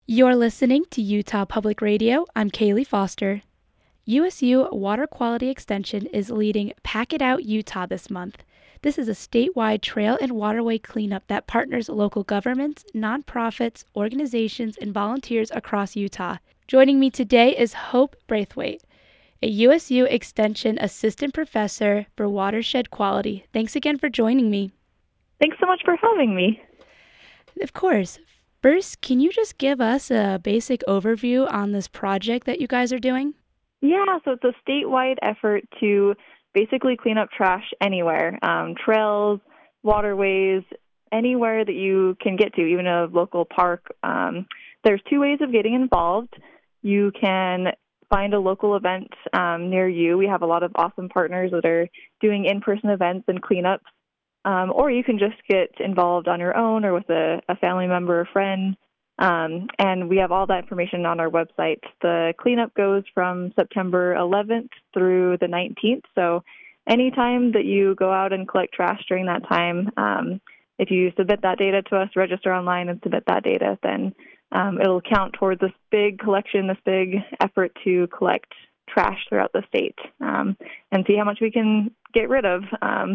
You're listening to Utah Public Radio. I'm Kaylee Foster. USU Water Quality Extension is leading Pack It Out Utah this month. This is a statewide trail and waterway cleanup that partners local governments, nonprofits, organizations, and volunteers across Utah. Joining me today is Hope Braithwaite, a USU Extension Assistant Professor for Watershed Quality. Thanks again for joining me. Thanks so much for having me. Of course. First, can you just give us a basic overview on this project that you guys are doing? Yeah, so it's a statewide effort to basically clean up trash anywhere, trails, waterways, anywhere that you can get to, even a local park. There's two ways of getting involved. You can find a local event near you. We have a lot of awesome partners that are doing in-person events and cleanups. Or you can just get involved on your own or with a family member or friend. And we have all that information on our website. The cleanup goes from September 11th through the 19th. So anytime that you go out and collect trash during that time, if you submit that data to us, register online and submit that data, then it'll count towards this big collection, this big effort to collect trash throughout the state and see how much we can get rid of.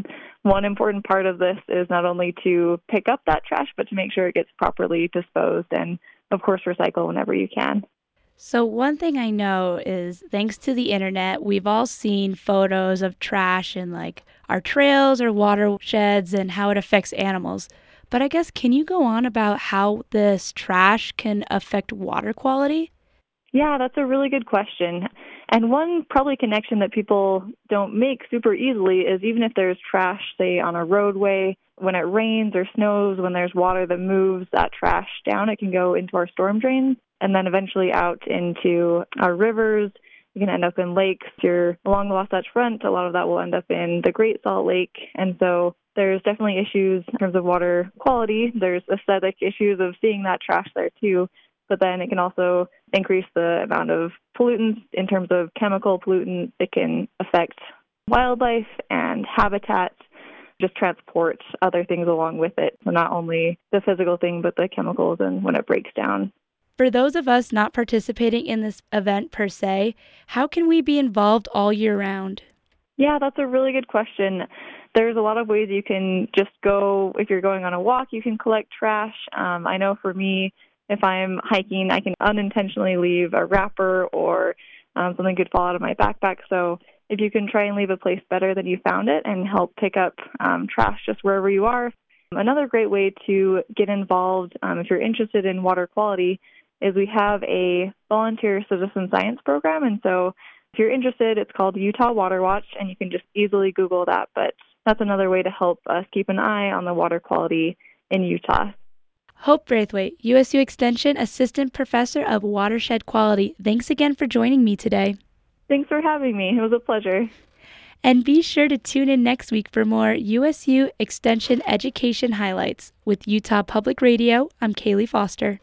One important part of this is not only to pick up that trash, but to make sure it gets properly disposed and, of course, recycle whenever you can. So one thing I know is thanks to the internet, we've all seen photos of trash in like our trails or watersheds and how it affects animals. But I guess, can you go on about how this trash can affect water quality? Yeah, that's a really good question. And one probably connection that people don't make super easily is even if there's trash, say, on a roadway, when it rains or snows, when there's water that moves that trash down, it can go into our storm drains and then eventually out into our rivers. You can end up in lakes. If you're along the Wasatch Front, a lot of that will end up in the Great Salt Lake. And so there's definitely issues in terms of water quality. There's aesthetic issues of seeing that trash there too. But then it can also increase the amount of pollutants in terms of chemical pollutants. It can affect wildlife and habitat, just transport other things along with it. So not only the physical thing, but the chemicals and when it breaks down. For those of us not participating in this event per se, how can we be involved all year round? Yeah, that's a really good question. There's a lot of ways you can just go. If you're going on a walk, you can collect trash. I know for me, if I'm hiking, I can unintentionally leave a wrapper or something could fall out of my backpack. So if you can try and leave a place better than you found it and help pick up trash just wherever you are. Another great way to get involved if you're interested in water quality is we have a volunteer citizen science program. And so if you're interested, it's called Utah Water Watch, and you can just easily Google that. But that's another way to help us keep an eye on the water quality in Utah. Hope Braithwaite, USU Extension Assistant Professor of Watershed Quality. Thanks again for joining me today. Thanks for having me. It was a pleasure. And be sure to tune in next week for more USU Extension education highlights. With Utah Public Radio, I'm Kaylee Foster.